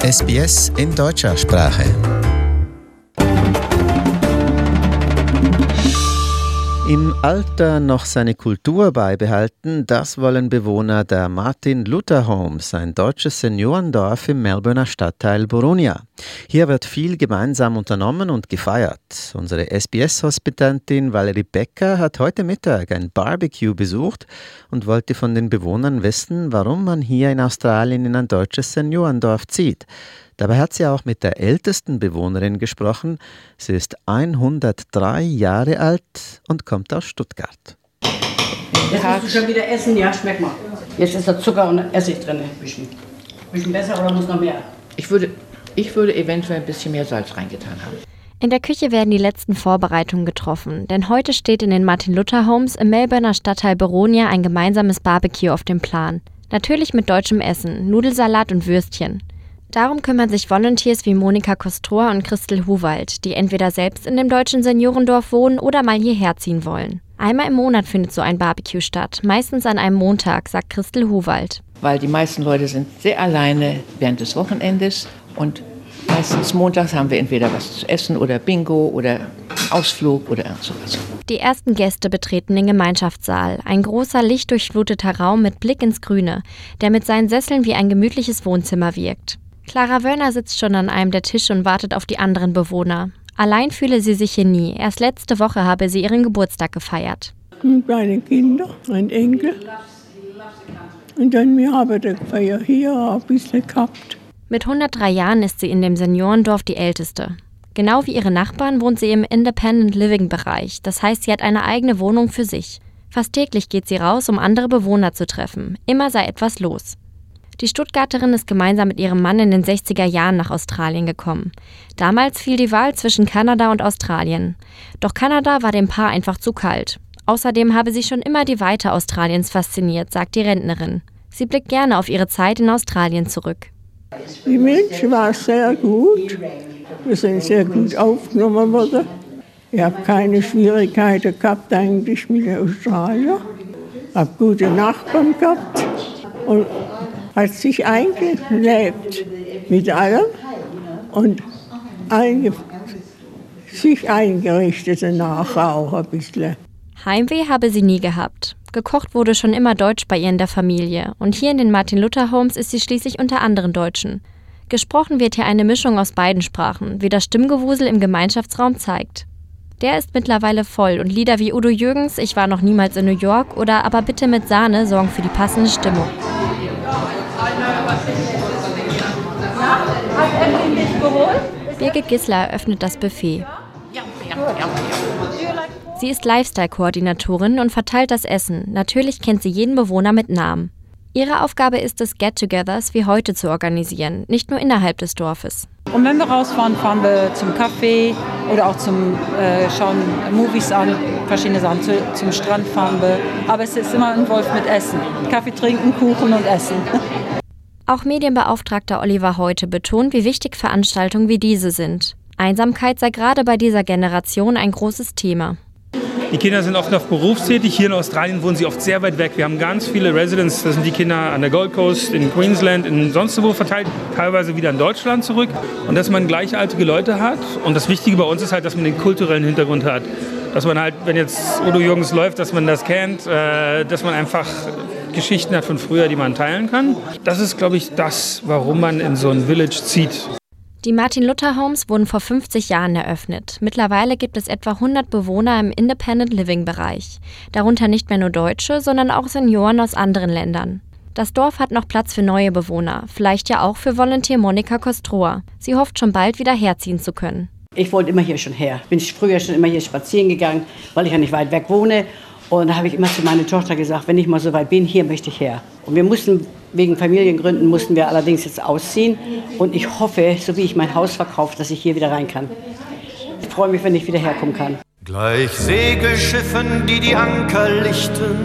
SBS in deutscher Sprache. Im Alter noch seine Kultur beibehalten, das wollen Bewohner der Martin Luther Homes, ein deutsches Seniorendorf im Melbourner Stadtteil Boronia. Hier wird viel gemeinsam unternommen und gefeiert. Unsere SBS-Hospitantin Valerie Becker hat heute Mittag ein Barbecue besucht und wollte von den Bewohnern wissen, warum man hier in Australien in ein deutsches Seniorendorf zieht. Dabei hat sie auch mit der ältesten Bewohnerin gesprochen. Sie ist 103 Jahre alt und kommt aus Stuttgart. Jetzt musst du schon wieder essen, ja, schmeckt mal. Jetzt ist da Zucker und Essig drin. Bisschen besser oder muss noch mehr? Ich würde eventuell ein bisschen mehr Salz reingetan haben. In der Küche werden die letzten Vorbereitungen getroffen, denn heute steht in den Martin Luther Homes im Melbourner Stadtteil Boronia ein gemeinsames Barbecue auf dem Plan. Natürlich mit deutschem Essen, Nudelsalat und Würstchen. Darum kümmern sich Volunteers wie Monika Kostroa und Christel Huwald, die entweder selbst in dem deutschen Seniorendorf wohnen oder mal hierher ziehen wollen. Einmal im Monat findet so ein Barbecue statt, meistens an einem Montag, sagt Christel Huwald. Weil die meisten Leute sind sehr alleine während des Wochenendes und meistens montags haben wir entweder was zu essen oder Bingo oder Ausflug oder irgend sowas. Die ersten Gäste betreten den Gemeinschaftssaal, ein großer, lichtdurchfluteter Raum mit Blick ins Grüne, der mit seinen Sesseln wie ein gemütliches Wohnzimmer wirkt. Clara Wörner sitzt schon an einem der Tische und wartet auf die anderen Bewohner. Allein fühle sie sich hier nie. Erst letzte Woche habe sie ihren Geburtstag gefeiert. Mit meinen Kindern, mein Enkel. Und dann wir haben die Feier hier ein bisschen gehabt. Mit 103 Jahren ist sie in dem Seniorendorf die Älteste. Genau wie ihre Nachbarn wohnt sie im Independent Living Bereich. Das heißt, sie hat eine eigene Wohnung für sich. Fast täglich geht sie raus, um andere Bewohner zu treffen. Immer sei etwas los. Die Stuttgarterin ist gemeinsam mit ihrem Mann in den 60er Jahren nach Australien gekommen. Damals fiel die Wahl zwischen Kanada und Australien. Doch Kanada war dem Paar einfach zu kalt. Außerdem habe sie schon immer die Weite Australiens fasziniert, sagt die Rentnerin. Sie blickt gerne auf ihre Zeit in Australien zurück. Die Menschen waren sehr gut. Wir sind sehr gut aufgenommen worden. Ich habe keine Schwierigkeiten gehabt eigentlich mit den Australiern. Ich habe gute Nachbarn gehabt und hat sich eingelebt mit allem und sich eingerichtet danach auch ein bisschen. Heimweh habe sie nie gehabt. Gekocht wurde schon immer deutsch bei ihr in der Familie und hier in den Martin Luther Homes ist sie schließlich unter anderen Deutschen. Gesprochen wird hier eine Mischung aus beiden Sprachen, wie das Stimmgewusel im Gemeinschaftsraum zeigt. Der ist mittlerweile voll und Lieder wie Udo Jürgens, Ich war noch niemals in New York oder Aber bitte mit Sahne sorgen für die passende Stimmung. Birgit Gissler eröffnet das Buffet. Sie ist Lifestyle-Koordinatorin und verteilt das Essen. Natürlich kennt sie jeden Bewohner mit Namen. Ihre Aufgabe ist es, Get-togethers wie heute zu organisieren, nicht nur innerhalb des Dorfes. Und wenn wir rausfahren, fahren wir zum Café oder auch zum schauen Movies an, verschiedene Sachen. Zum Strand fahren wir. Aber es ist immer involviert mit Essen. Kaffee trinken, Kuchen und Essen. Auch Medienbeauftragter Oliver Heute betont, wie wichtig Veranstaltungen wie diese sind. Einsamkeit sei gerade bei dieser Generation ein großes Thema. Die Kinder sind oft noch berufstätig. Hier in Australien wohnen sie oft sehr weit weg. Wir haben ganz viele Residents, das sind die Kinder an der Gold Coast, in Queensland, in sonst wo verteilt, teilweise wieder in Deutschland zurück. Und dass man gleichaltrige Leute hat. Und das Wichtige bei uns ist halt, dass man den kulturellen Hintergrund hat. Dass man halt, wenn jetzt Udo Jürgens läuft, dass man das kennt, dass man einfach Geschichten hat von früher, die man teilen kann. Das ist, glaube ich, das, warum man in so ein Village zieht. Die Martin Luther Homes wurden vor 50 Jahren eröffnet. Mittlerweile gibt es etwa 100 Bewohner im Independent Living Bereich. Darunter nicht mehr nur Deutsche, sondern auch Senioren aus anderen Ländern. Das Dorf hat noch Platz für neue Bewohner, vielleicht ja auch für Volunteer Monika Kostroa. Sie hofft schon bald wieder herziehen zu können. Ich wollte immer hier schon her. Bin früher schon immer hier spazieren gegangen, weil ich ja nicht weit weg wohne. Und da habe ich immer zu meiner Tochter gesagt, wenn ich mal so weit bin, hier möchte ich her. Und wir mussten, wegen Familiengründen, mussten wir allerdings jetzt ausziehen. Und ich hoffe, so wie ich mein Haus verkaufe, dass ich hier wieder rein kann. Ich freue mich, wenn ich wieder herkommen kann. Gleich Segelschiffen, die Anker lichten,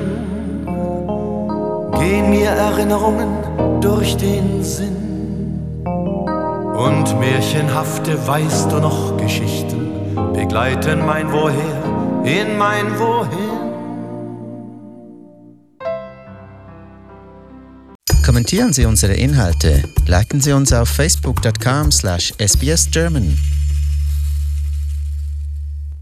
gehen mir Erinnerungen durch den Sinn. Und märchenhafte, weißt du noch, Geschichten begleiten mein Woher in mein Wohin. Kommentieren Sie unsere Inhalte. Liken Sie uns auf facebook.com/sbsgerman.